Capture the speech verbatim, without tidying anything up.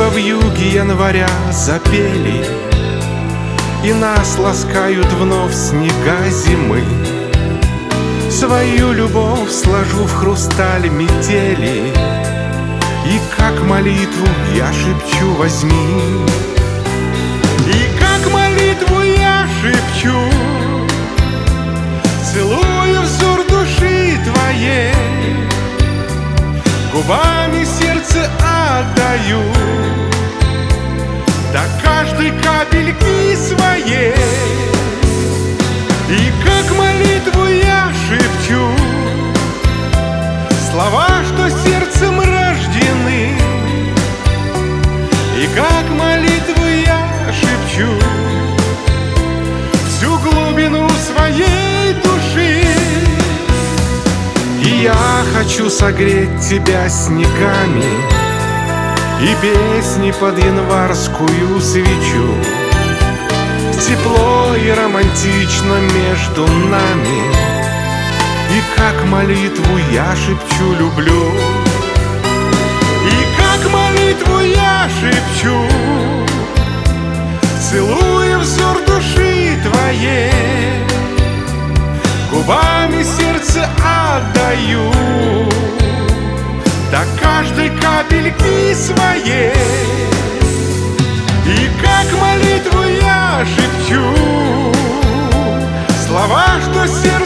в вьюге января запели, и нас ласкают вновь снега зимы. Свою любовь сложу в хрусталь метели, и как молитву я шепчу: возьми. И как молитву я шепчу, целую взор души твоей, губами сердце отдаю до каждой капельки своей. И как молитву я шепчу слова, что сердцем рождены. И как молитву я шепчу всю глубину своей души. И я хочу согреть тебя снегами и песни под январскую свечу. Тепло и романтично между нами, и как молитву я шепчу: люблю. И как молитву я шепчу, целуя взор души твоей, губами сердце отдаю до каждой капельки своей. И как молитву я шепчу слова, что сердце